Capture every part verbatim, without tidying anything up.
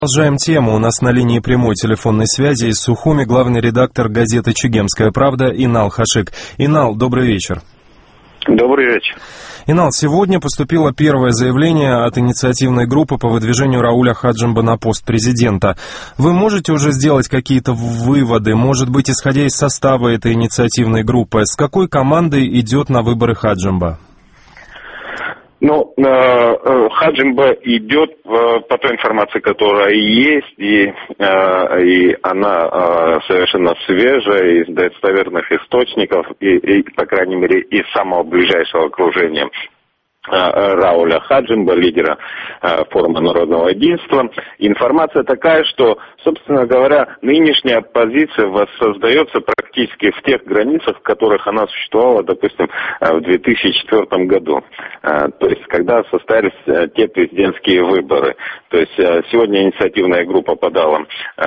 Продолжаем тему. У нас на линии прямой телефонной связи из Сухуми главный редактор газеты «Чегемская правда» Инал Хашик. Инал, добрый вечер. Добрый вечер. Инал, сегодня поступило первое заявление от инициативной группы по выдвижению Рауля Хаджимба на пост президента. Вы можете уже сделать какие-то выводы, может быть, исходя из состава этой инициативной группы, с какой командой идет на выборы Хаджимба? Ну, э, Хаджимба идет э, по той информации, которая есть, и, э, и она э, совершенно свежая, из достоверных источников, и, и, по крайней мере, из самого ближайшего окружения Рауля Хаджимба, лидера э, форума Народного единства. Информация такая, что, собственно говоря, нынешняя оппозиция воссоздается практически в тех границах, в которых она существовала, допустим, в две тысячи четвёртом году. Э, то есть, когда состоялись э, те президентские выборы. То есть, э, сегодня инициативная группа подала, э,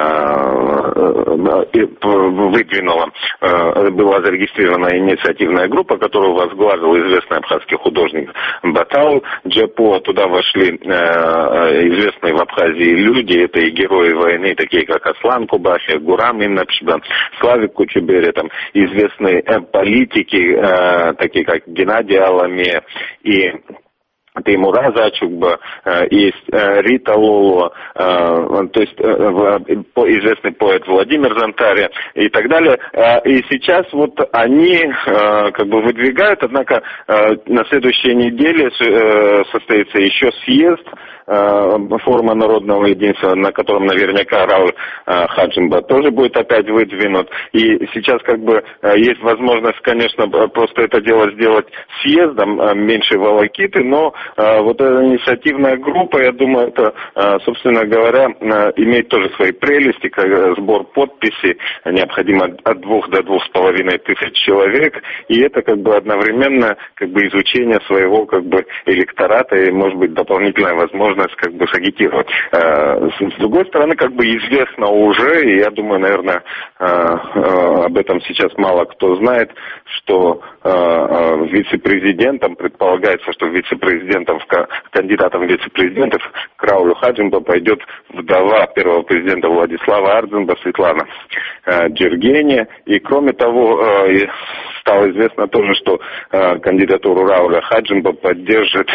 э, выдвинула, э, была зарегистрирована инициативная группа, которую возглавил известный абхазский художник Батал Джапо. Туда вошли э, известные в Абхазии люди, это и герои войны, такие как Аслан Кубахи, Гурам Иннапшба, Славик Кучубери, там известные э, политики, э, такие как Геннадий Аламе и Теймура Зачукба, есть Рита Лоло, то есть известный поэт Владимир Зантаря и так далее. И сейчас вот они как бы выдвигают, однако на следующей неделе состоится еще съезд форума Народного единства, на котором наверняка Рауль Хаджимба тоже будет опять выдвинут. И сейчас как бы есть возможность, конечно, просто это дело сделать съездом, меньше волокиты, но вот эта инициативная группа, я думаю, это, собственно говоря, имеет тоже свои прелести, как сбор подписей, необходимо от двух до двух с половиной тысяч человек, и это как бы одновременно как бы изучение своего как бы электората и, может быть, дополнительная возможность как бы сагитировать. С другой стороны, как бы известно уже, и я думаю, наверное, об этом сейчас мало кто знает, что вице-президентом, предполагается, что вице-президентом, кандидатом в вице-президентов к Раулю Хаджимба пойдет вдова первого президента Владислава Ардзинба Светлана Джергения. И кроме того, стало известно тоже, что кандидатуру Рауля Хаджимба поддержит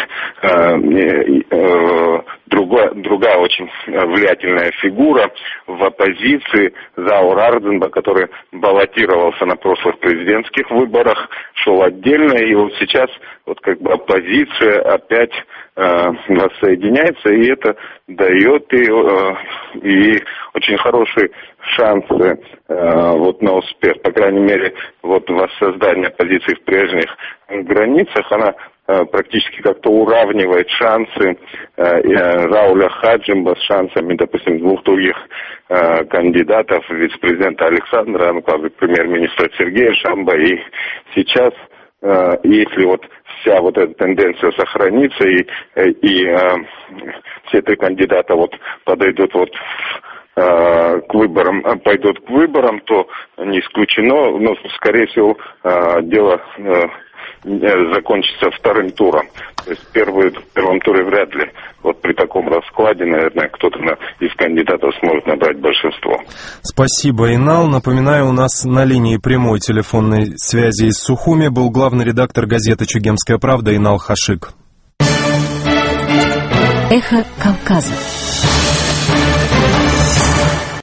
Другая, другая очень влиятельная фигура в оппозиции, Заур Ардзинба, который баллотировался на прошлых президентских выборах, шел отдельно, и вот сейчас вот как бы оппозиция опять э, воссоединяется, и это дает и, э, и очень хорошие шансы э, вот на успех, по крайней мере, вот воссоздание оппозиции в прежних границах, она практически как-то уравнивает шансы э, Рауля Хаджимба с шансами, допустим, двух других э, кандидатов, вице-президента Александра Анклава, премьер-министра Сергея Шамба. И сейчас, э, если вот вся вот эта тенденция сохранится, и, и э, все три кандидата вот подойдут вот к выборам, пойдут к выборам, то не исключено, но, скорее всего, дело закончится вторым туром. То есть первый, в первом туре вряд ли. Вот при таком раскладе, наверное, кто-то на, из кандидатов сможет набрать большинство. Спасибо, Инал. Напоминаю, у нас на линии прямой телефонной связи из Сухуми был главный редактор газеты «Чегемская правда» Инал Хашик. Эхо Кавказа.